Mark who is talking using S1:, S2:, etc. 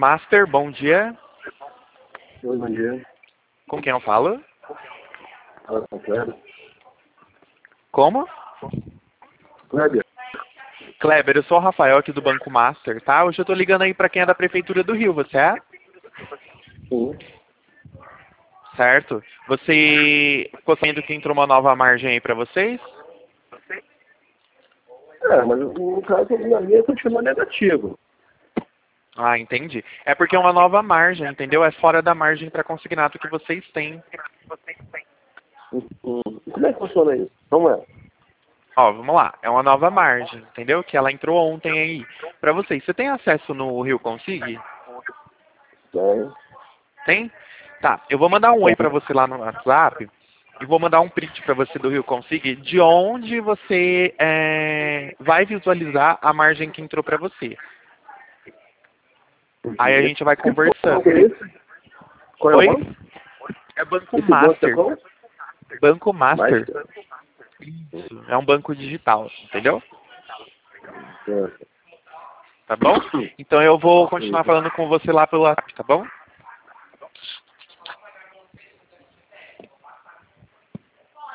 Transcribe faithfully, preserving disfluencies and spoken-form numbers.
S1: Master, bom dia.
S2: Oi, bom dia.
S1: Com quem eu falo?
S2: Fala com o Kleber.
S1: Como?
S2: Kleber.
S1: Kleber, eu sou o Rafael aqui do Banco Master, tá? Hoje eu tô ligando aí pra quem é da Prefeitura do Rio, você é?
S2: Sim.
S1: Certo. Você ficou sabendo que entrou uma nova margem aí pra vocês?
S2: É, mas o caso na minha continua negativo.
S1: Ah, entendi. É porque é uma nova margem, entendeu? É fora da margem para consignado que vocês têm.
S2: Hum, hum. E como é que funciona isso? Como é?
S1: Ó, vamos lá. É uma nova margem, entendeu? Que ela entrou ontem aí para vocês. Você tem acesso no Rio Consig?
S2: Tem.
S1: Tem? Tá. Eu vou mandar um oi para você lá no WhatsApp e vou mandar um print para você do Rio Consig de onde você é, vai visualizar a margem que entrou para você. Aí a gente vai conversando.
S2: Qual é esse? Qual é o
S1: Oi?
S2: banco?
S1: É Banco
S2: Esse banco é
S1: Master.
S2: qual?
S1: Banco Master.
S2: Master?
S1: Isso. É um banco digital, entendeu?
S2: É.
S1: Tá bom? Então eu vou continuar falando com você lá pelo WhatsApp, tá bom?